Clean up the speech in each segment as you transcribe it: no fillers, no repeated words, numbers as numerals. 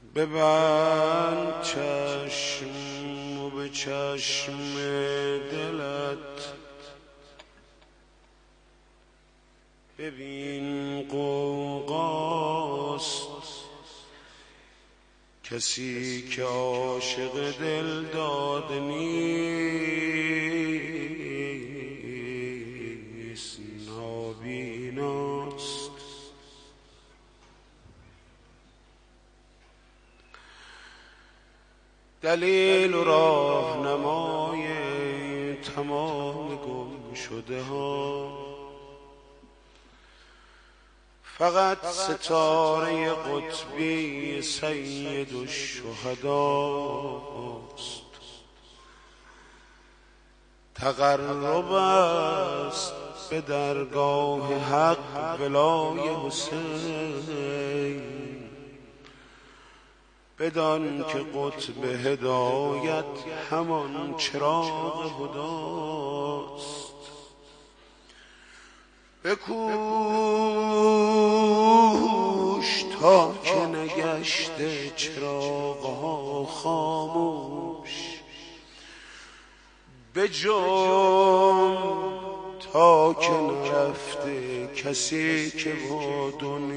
ببند چشم و به چشم دلت ببین قوقاست کسی که عاشق دل داد نیست نابیناست. دلیل و راهنمای تمام گم شده ها فقط ستاره قطبی سید الشهداست. تقرب است به درگاه حق ولای حسین بدان که قطب هدایت همان چراغ هداست. بکوش تا که نگشته چراغها خاموش بجنب تا که نرفته کسی که با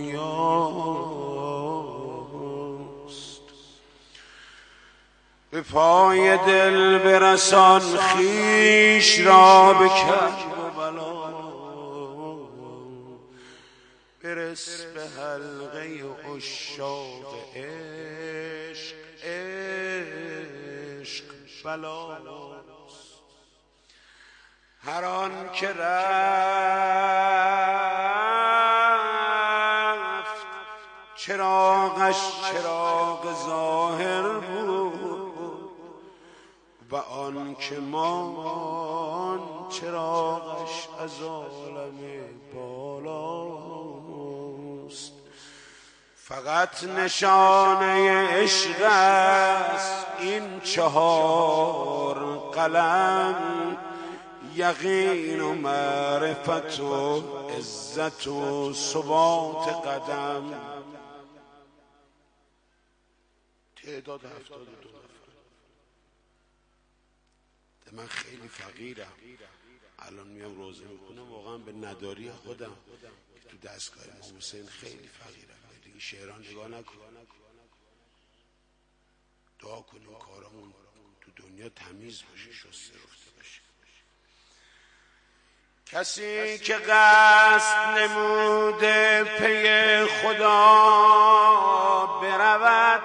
دنیاست. به پای دل برسان خویش را به کرب و بلا برس به حلقه عشاق عشق عشق بلاست. هر آن که رفت چراغش چراغ ظاهر بود و آن که ماند چراغش از عالم بالاست. فقط نشانه عشق است این چهار قلم یقین و معرفت و عزت و ثبات قدم. تعداد 72 نفر. من خیلی فقیرم الان میام روزه میکنم واقعا به نداری خودم که تو دستگاه امام حسین خیلی فقیرم. دیگه شعران نگاه نکن، دعا کنیم کارمون تو دنیا تمیز باشه، شسته رفته باشه. کسی که قصد نموده پی خدا برود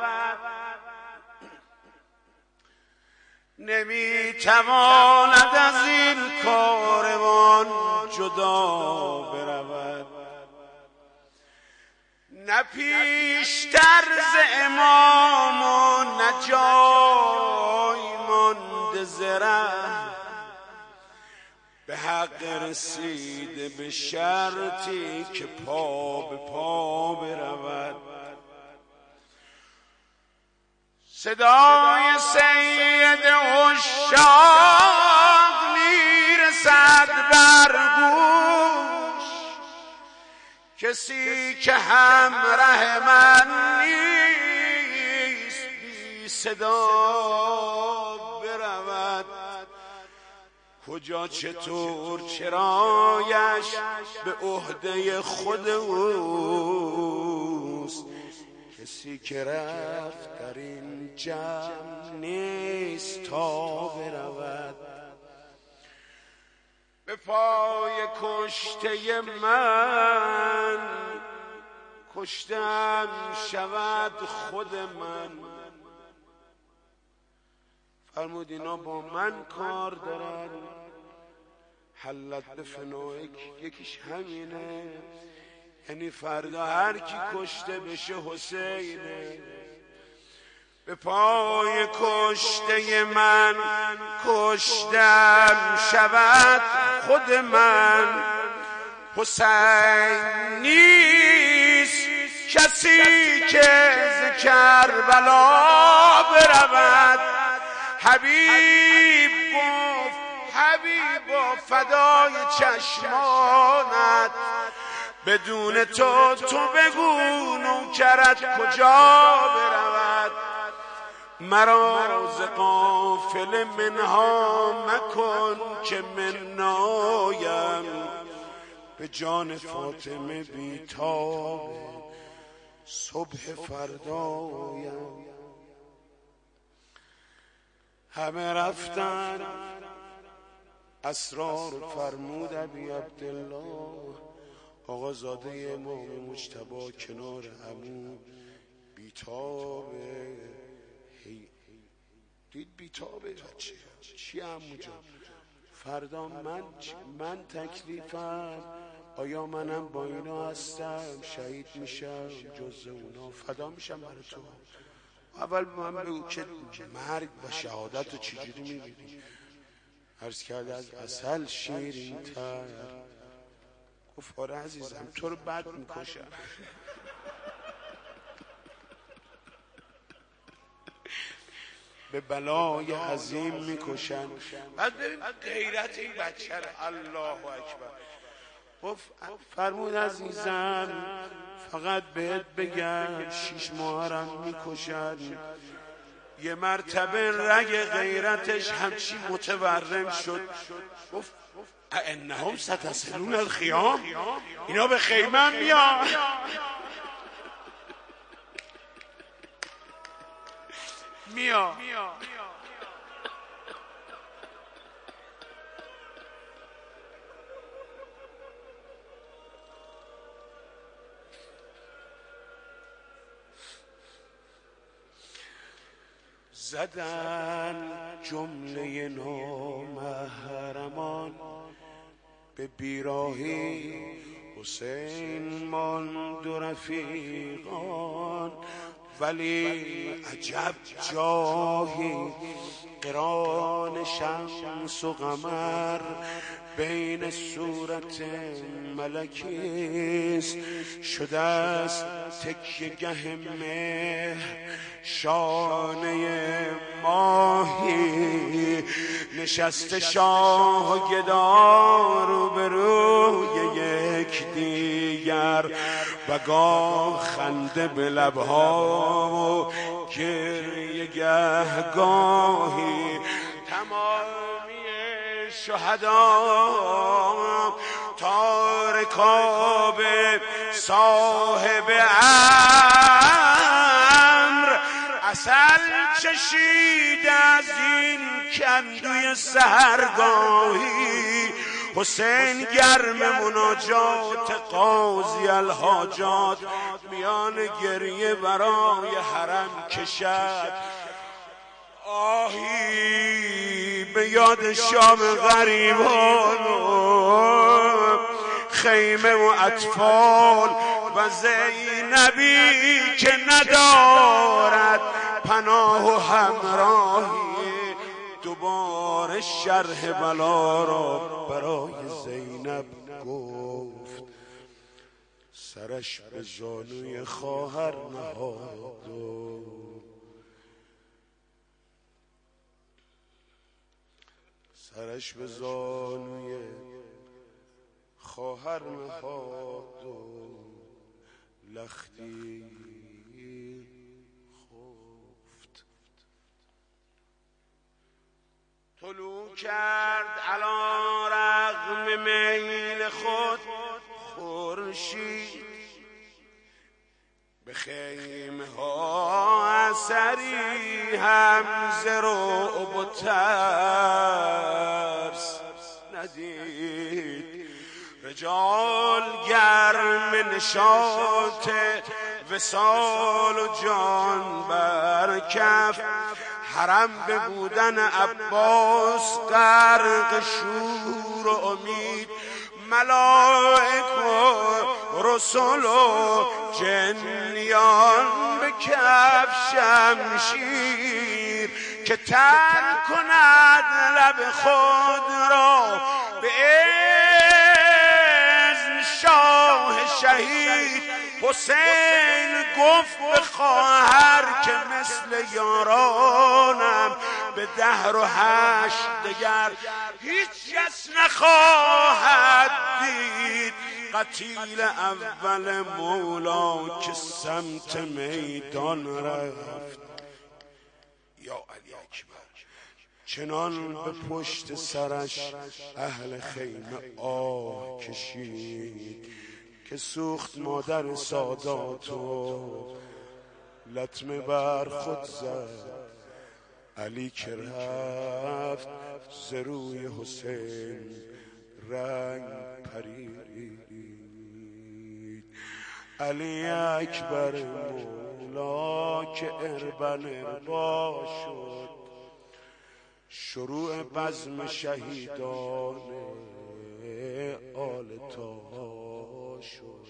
نمیتواند از این کاروان جدا برود. نه پیشتر ز امام و نه جای مانده ز ره به حق رسیده به شرطی که پا به پا برود. صدای سید عشاق میرسد بر گوش کسی که همراه من نیست بی صدا برود. کجا چطور چرایش به عهده خود اوست. کسی که رفت در این جمع نیست تا برود. به پای کشته من کشتم شود خود من. فرمود اینا با من کار دارن، حلت به فنائک یکیش همینه، یعنی فردا هر کی کشته بشه حسینه. به پای کشته من کشتم شود خود من. حسین نیست کسی که ز کربلا برود. حبیب گفت حبیبا فدای چشمانت بدون تو بگو نوکرت کجا برود. مرا ز قافله منها مکن که من نایم به جان فاطمه بیتاب صبح فردایم. همه رفتن اسرار فرمود ابی عبدالله آقا زاده امام مجتبی کنار عمو بیتابه. دید بیتابه چی عمو جان؟ فردا من تکلیفم، آیا منم با اینا هستم شهید میشم جز اونا فدا میشم برای تو؟ اول به من بگو که مرگ و شهادت رو چجوری میبینی؟ عرض کرده از عسل شیرین تر. گفت آره عزیزم تو رو بد میکشم. به بلای عظیم میکشن. بعد ببین غیرت این بچه رو. الله اکبر. گفت فرمود عزیزم فقط بهت بگم 6 ماهرم میکشن. یه مرتبه رگ غیرتش همچی متورم شد. گفت انهم ستصلون الخیام، اینا به خیمه میان. میاد زدن جمله نامحرمان به بیراهی حسین ماند و رفیقان. ولی عجب جاهی قران شمس و قمر بین صورت ملکیست. شده است تکیه گه مهر شانه ماهی. نشسته شاه و گدا روبروی یکدیگر و گاه خنده به لبها و گریه گهگاهی. تمامی شهدا تا رکاب صاحب امر عسل چشید از این کندوی سحرگاهی. حسین گرم مناجات قاضی الحاجات میان گریه برای حرم کشد. آهی به یاد شام غریبان و خیمه و اطفال و زینبی که ندارد پناه و همراهی. دوباره شرح بلا را برای زینب گفت. سرش به زانوی خواهر نهاد و سرش به زانوی خواهر نهاد و لختی خفت. طلوع کرد علی رغم میل خود خورشید. به خیمه ها اثری هم ز رعب و ترس ندید. رجال گرم نشاط وصال و جان بر کف. حرم به بودن عباس غرق شور و امید. ملائک و رسول و جنیان به کف شمشیر که تن کند لب خود را به اذن شاه شهید. حسین گفت به خواهر که مثل یارانم به دهر و حشر دگر هیچ کس نخواهد دید. قتیل اول مولا که سمت میدان رفت. چنان به پشت سرش اهل خیمه آه کشید که سوخت مادر سادات و لطمه بر خود زد. علی که رفت ز روی حسین رنگ پرید. علی اکبر مولا که اربن اربا شد، شروع بزم شهیدان آل طاها شد.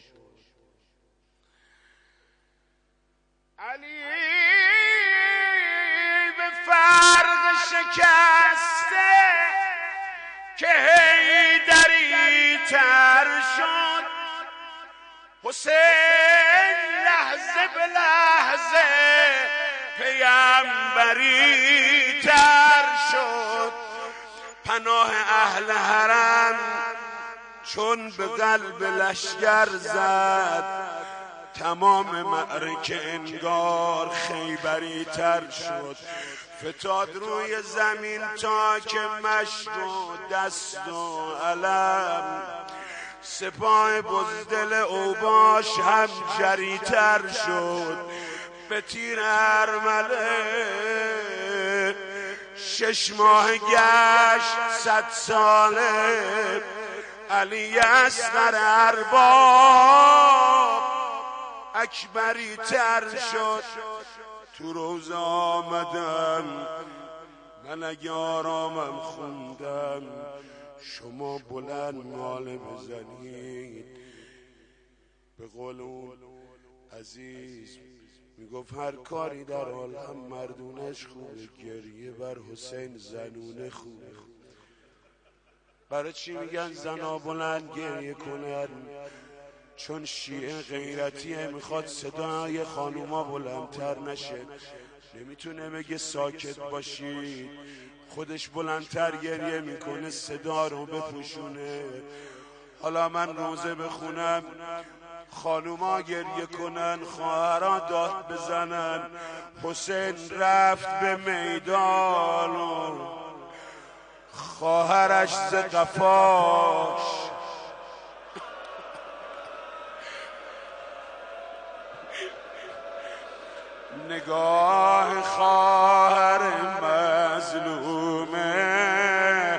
علی به فرق شکسته که حیدری تر شد، حسین لحظه به لحظه پیامبری تر شد. پناه اهل حرم چون به قلب لشکر زد، تمام معرکه انگار خیبری تر شد. فتاد روی زمین تا که مشت و دست و علم، سپاه بزدل اوباش هم جریتر شد. به تیر ارمله 6 ماه گشت 100 ساله. علی اصغر ارباب اکبری تر شد. تو روزه آمدم من اگه آرامم خوندم، شما بلند ماله بزنید. به قول اون عزیز میگفت هر کاری در عالم مردونش خوبه، گریه بر حسین زنونه خوبه. برای چی میگن زنا بلند گریه کنن؟ چون شیعه غیرتیه، میخواد صدای خانوما بلندتر نشه، نمیتونه بگه ساکت باشید، خودش بلندتر گریه میکنه صدا رو بپوشونه. حالا من روزه بخونم، خانوما گریه کنن، خواهرها داد بزنن. حسین رفت به میدان و خواهرش ز قفاش نگاه خواهر مظلومه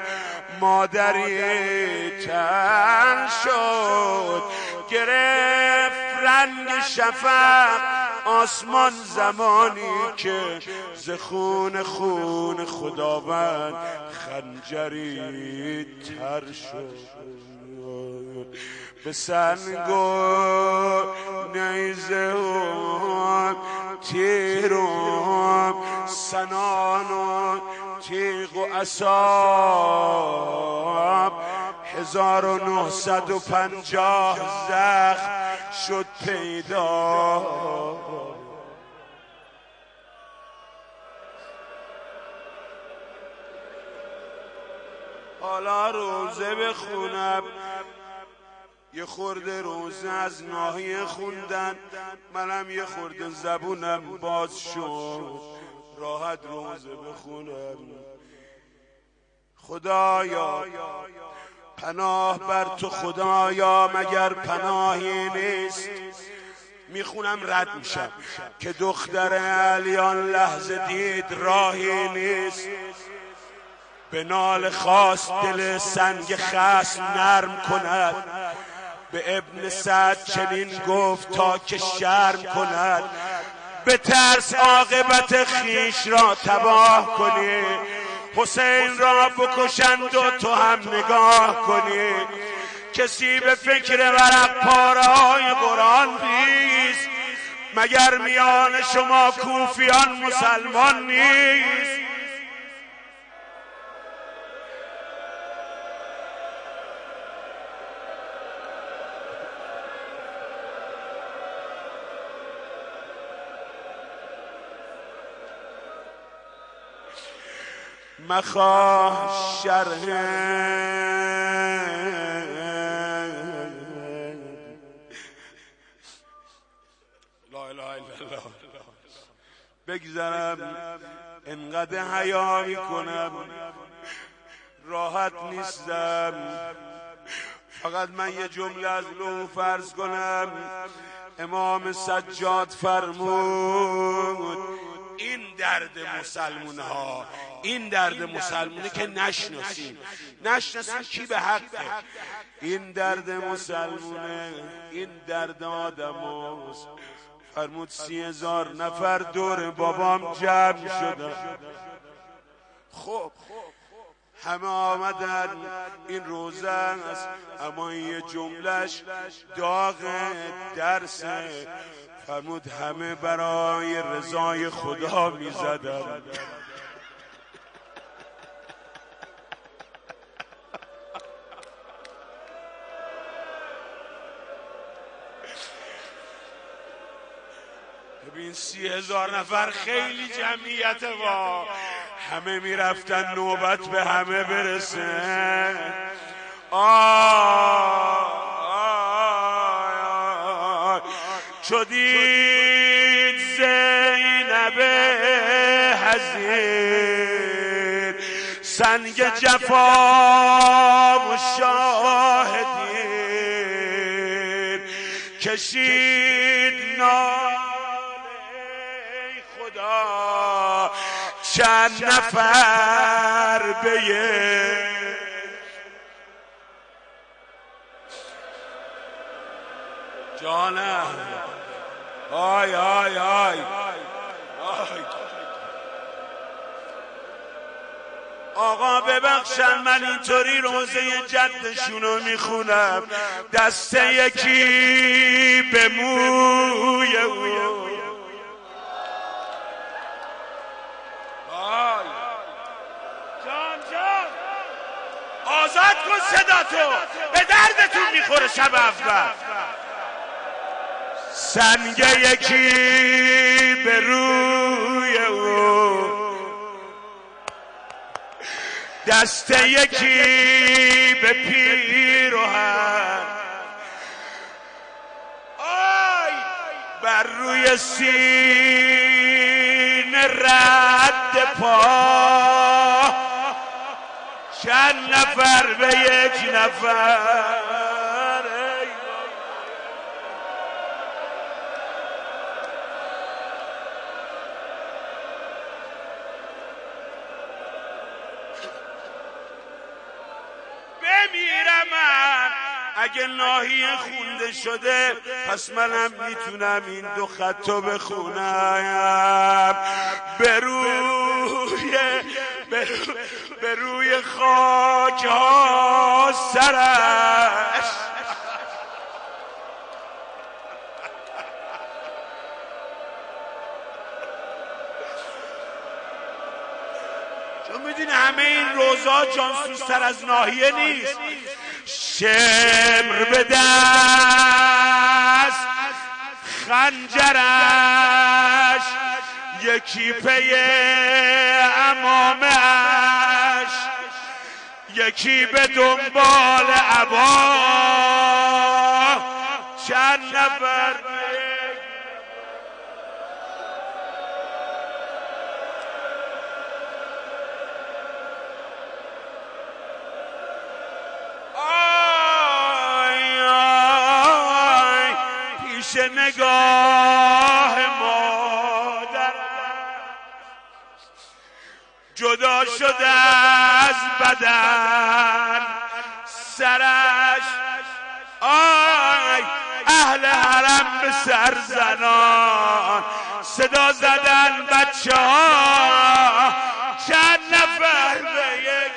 مادری تن شد. گرفت رنگ شفق آسمان زمانی که ز خون خداوند خنجری تر شد. به سنگ و نیزه و تیر و سنان و تیغ و عصا 1950 زخم شد پیدا. حالا روزه بخونم، یه خورده روزه از ناحیه خوندن، منم یه خورده زبونم باز شد، راحت روزه بخونم. خدایا پناه بر تو، خدایا مگر پناهی نیست. میخونم رد میشم که دختر علیان لحظه دید راهی نیست. به نال خواست دل سنگ خصم نرم کند، به ابن سعد چنین گفت تا که شرم کند. به ترس عاقبت خیش را تباه کنی، حسین را بکشند و تو هم نگاه کنی. کسی به فکر ورق پاره های قرآن نیست، مگر میان شما کوفیان مسلمان نیست؟ مخواه شرح لا اله الا الله. بگذرم انقدر حیا میکنم راحت نیستم. فقط من یه جمله از لوح فرض کنم. امام سجاد فرمود این درد مسلمون ها، این درد مسلمونه که نشناسیم کی به حقه. این درد مسلمونه، این درد آدم هاست. فرمود 30,000 نفر دور بابام جمع شدن. خب همه آمدن، این روزه است، اما این یه جملهش داغ درسه. فرمود همه برای رضای خدا میزدن. ببین 30,000 نفر خیلی جمعیت وا، همه میرفتن نوبت به همه برسه. چو دید زینب حزین سنگ جفا و شاهدین کشید ناله خدا چند نفر به جانم. آی آی آی آقا ببخشن من اینطوری روزه جدشونو میخونم، دست یکی به موی او. جان آزاد کن صداتو، به دردتون میخوره شب اول. سنگ یکی به روی او، دست یکی به پیرهن، آی بر روی سینه رد پا، چند نفر به یک نفر. اگه ناحیه خونده شده پس منم میتونم این دو خطو بخونم. به روی خاک ها سرش، چون میدونی همه این روزا جانسوزتر از ناحیه نیست. شمر به دست خنجرش، یکی پی امامش، یکی به دنبال عبا، چند نفر نگاه مادر جدا شده از بدن سرش. آی اهل حرم به سر زنان صدا زدن بچه ها، چند نفر به یک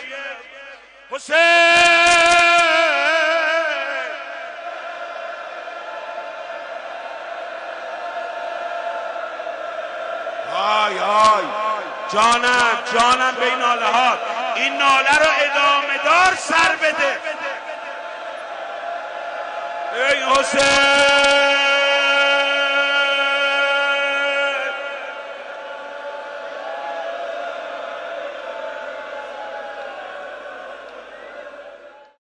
حسین. آی آی جانم به این ناله ها، این ناله رو ادامه دار سر بده. ای حسین